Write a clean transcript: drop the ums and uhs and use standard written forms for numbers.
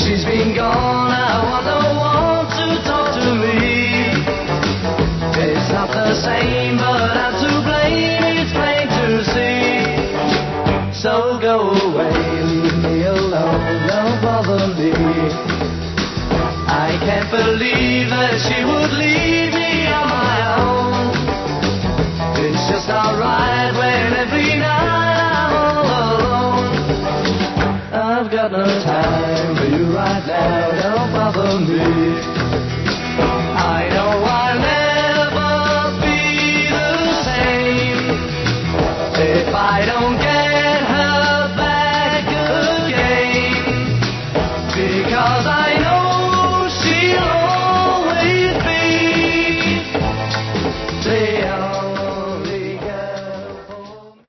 she's been gone, I want no one to talk to me. It's not the same, but I'm to blame, it's plain to see. So go away, leave me alone, don't bother me. I can't believe that she would leave me on my own. It's just alright when every night I'm all alone. I've got no time for you right now, don't bother me. I know I'll never be the same if I don't get